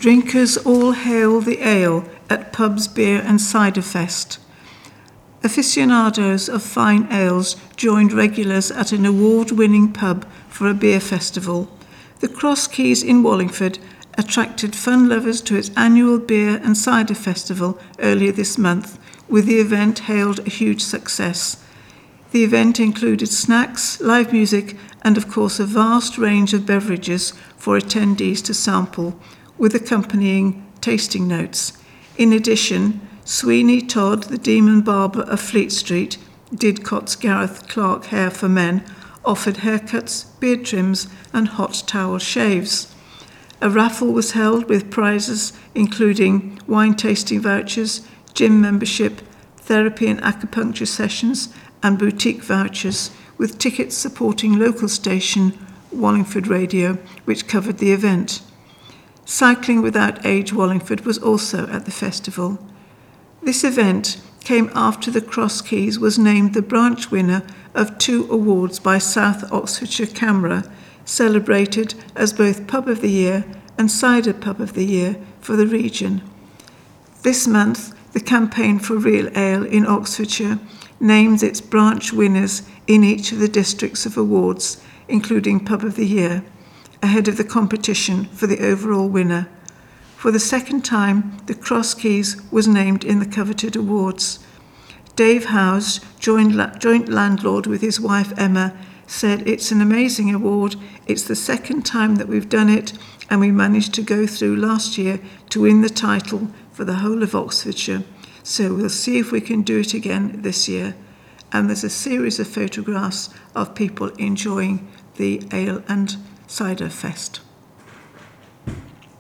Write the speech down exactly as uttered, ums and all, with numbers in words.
Drinkers all hail the ale at pubs, beer and cider fest. Aficionados of fine ales joined regulars at an award-winning pub for a beer festival. The Cross Keys in Wallingford attracted fun lovers to its annual beer and cider festival earlier this month, with the event hailed a huge success. The event included snacks, live music, and of course a vast range of beverages for attendees to sample, with accompanying tasting notes. In addition, Sweeney Todd, the Demon Barber of Fleet Street, Didcot's Gareth Clark Hair for Men, offered haircuts, beard trims, and hot towel shaves. A raffle was held with prizes including wine tasting vouchers, gym membership, therapy and acupuncture sessions, and boutique vouchers, with tickets supporting local station Wallingford Radio, which covered the event. Cycling Without Age Wallingford was also at the festival. This event came after the Cross Keys was named the branch winner of two awards by South Oxfordshire CAMRA, celebrated as both Pub of the Year and Cider Pub of the Year for the region. This month, the Campaign for Real Ale in Oxfordshire names its branch winners in each of the districts of awards, including Pub of the Year, ahead of the competition for the overall winner. For the second time, the Cross Keys was named in the coveted awards. Dave Howes, joint, la- joint landlord with his wife Emma, said, "It's an amazing award. It's the second time that we've done it, and we managed to go through last year to win the title for the whole of Oxfordshire. So we'll see if we can do it again this year." And there's a series of photographs of people enjoying the Ale and Cider Fest.